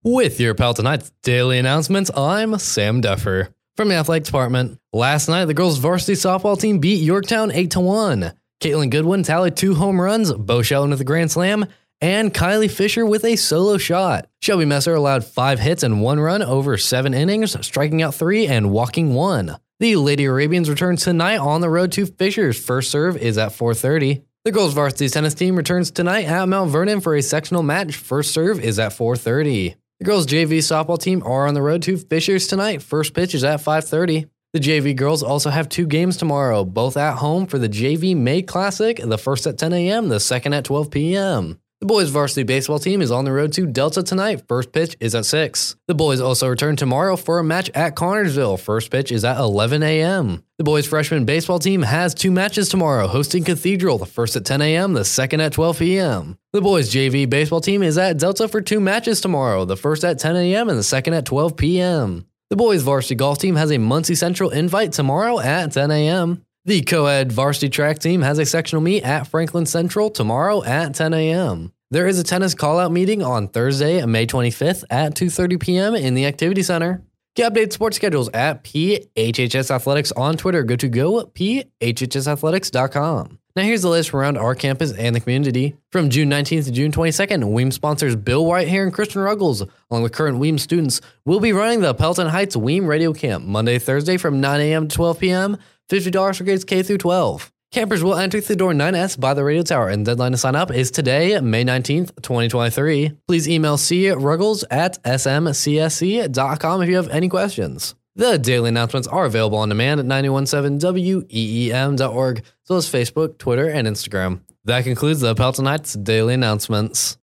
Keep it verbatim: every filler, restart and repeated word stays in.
With your Peloton Knights daily announcements, I'm Sam Duffer. From the athletic department, last night the girls' varsity softball team beat Yorktown eight to one. Caitlin Goodwin tallied two home runs, Bo Shelton with a grand slam, and Kylie Fisher with a solo shot. Shelby Messer allowed five hits and one run over seven innings, striking out three and walking one. The Lady Arabians return tonight on the road to Fishers. First serve is at four thirty. The girls' varsity tennis team returns tonight at Mount Vernon for a sectional match. First serve is at four thirty. The girls' J V softball team are on the road to Fishers tonight. First pitch is at five thirty. The J V girls also have two games tomorrow, both at home for the J V May Classic, the first at ten a.m., the second at twelve p.m. The boys' varsity baseball team is on the road to Delta tonight. First pitch is at six. The boys also return tomorrow for a match at Connersville. First pitch is at eleven a.m. The boys' freshman baseball team has two matches tomorrow, hosting Cathedral, the first at ten a.m., the second at twelve p.m. The boys' J V baseball team is at Delta for two matches tomorrow, the first at ten a.m. and the second at twelve p.m. The boys' varsity golf team has a Muncie Central invite tomorrow at ten a.m. The co-ed varsity track team has a sectional meet at Franklin Central tomorrow at ten a.m. There is a tennis call-out meeting on Thursday, May twenty-fifth at two thirty p.m. in the Activity Center. Get updated sports schedules at P H H S Athletics on Twitter. Go to go p h h s athletics dot com. Now here's the list from around our campus and the community. From June nineteenth to June twenty-second, Weems sponsors Bill Whitehair and Kristen Ruggles, along with current Weems students, will be running the Peloton Heights Weem Radio Camp Monday, Thursday from nine a.m. to twelve p.m., fifty dollars for grades K through twelve. Campers will enter through door nine S by the radio tower, and the deadline to sign up is today, May nineteenth, twenty twenty-three. Please email c ruggles at s m c s c dot com if you have any questions. The daily announcements are available on demand at nine one seven w e e m dot org, as well as Facebook, Twitter, and Instagram. That concludes the Peloton Heights daily announcements.